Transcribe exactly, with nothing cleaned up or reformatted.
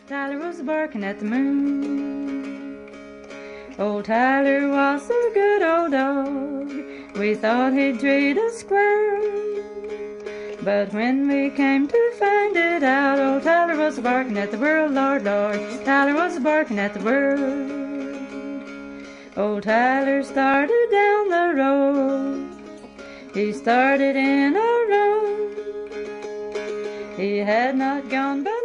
Tyler was barking at the moon. Old Tyler was a good old dog. We thought he'd treat us square. But when we came to find it out, old Tyler was barking at the world, Lord, Lord. Tyler was barking at the world. Old Tyler started down the road. He started in a row. He had not gone but